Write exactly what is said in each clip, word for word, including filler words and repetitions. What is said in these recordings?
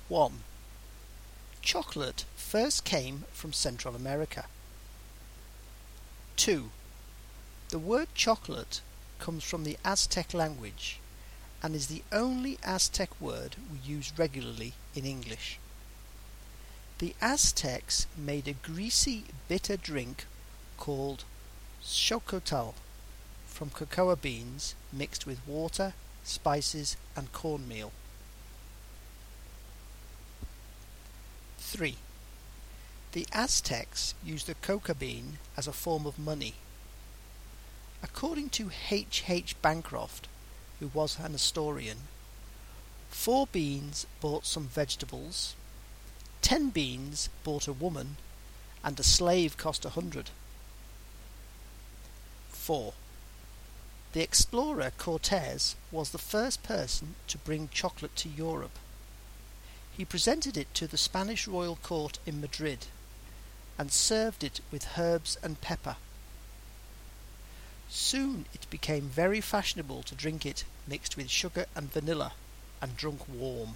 one. Chocolate first came from Central America. two. The word chocolate comes from the Aztec language and is the only Aztec word we use regularly in English. The Aztecs made a greasy, bitter drink called xochitl from cocoa beans mixed with water, spices and cornmeal. three. The Aztecs used the coca bean as a form of money. According to H H Bancroft, who was an historian, four beans bought some vegetables, ten beans bought a woman, and a slave cost a hundred. four. The explorer Cortes was the first person to bring chocolate to Europe. He presented it to the Spanish royal court in Madrid and served it with herbs and pepper. Soon it became very fashionable to drink it mixed with sugar and vanilla and drunk warm.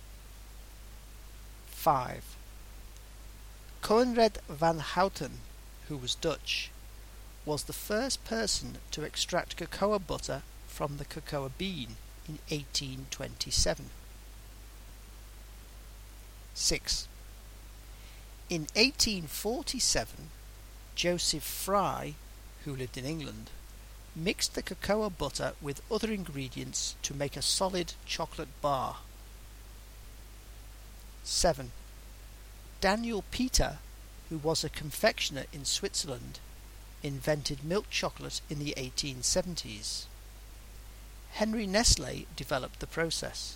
five. Coenred van Houten, who was Dutch, was the first person to extract cocoa butter from the cocoa bean in eighteen twenty-seven. six. In eighteen forty-seven, Joseph Fry, who lived in England, mixed the cocoa butter with other ingredients to make a solid chocolate bar. seven. Daniel Peter, who was a confectioner in Switzerland, invented milk chocolate in the eighteen seventies. Henry Nestle developed the process.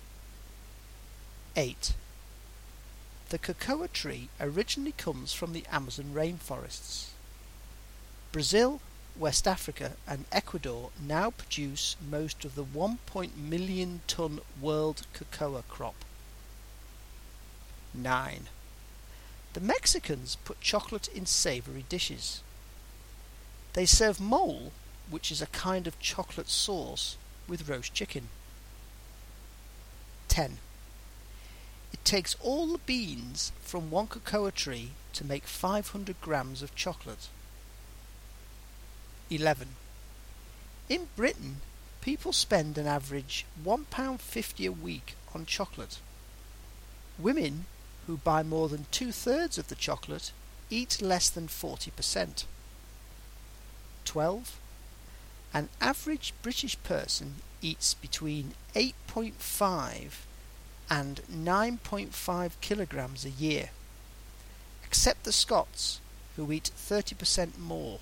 eight. The cocoa tree originally comes from the Amazon rainforests. Brazil, West Africa and Ecuador now produce most of the one point million ton world cocoa crop. nine. The Mexicans put chocolate in savoury dishes. They serve mole, which is a kind of chocolate sauce, with roast chicken. ten. It takes all the beans from one cocoa tree to make five hundred grams of chocolate. eleven. In Britain, people spend an average one pound fifty a week on chocolate. Women, who buy more than two-thirds of the chocolate, eat less than forty percent. twelve. An average British person eats between eight point five and nine point five kilograms a year, except the Scots, who eat thirty percent more.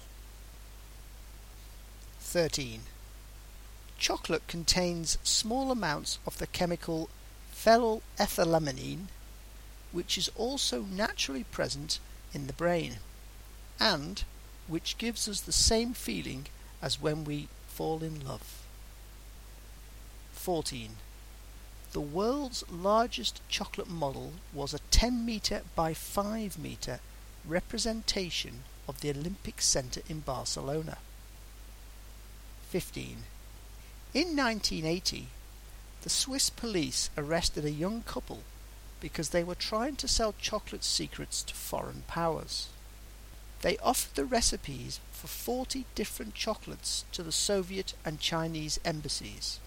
thirteen. Chocolate contains small amounts of the chemical phenylethylamine, which is also naturally present in the brain, and which gives us the same feeling as when we fall in love. fourteen. The world's largest chocolate model was a ten metre by five metre representation of the Olympic Centre in Barcelona. fifteen. In nineteen eighty, the Swiss police arrested a young couple because they were trying to sell chocolate secrets to foreign powers. They offered the recipes for forty different chocolates to the Soviet and Chinese embassies.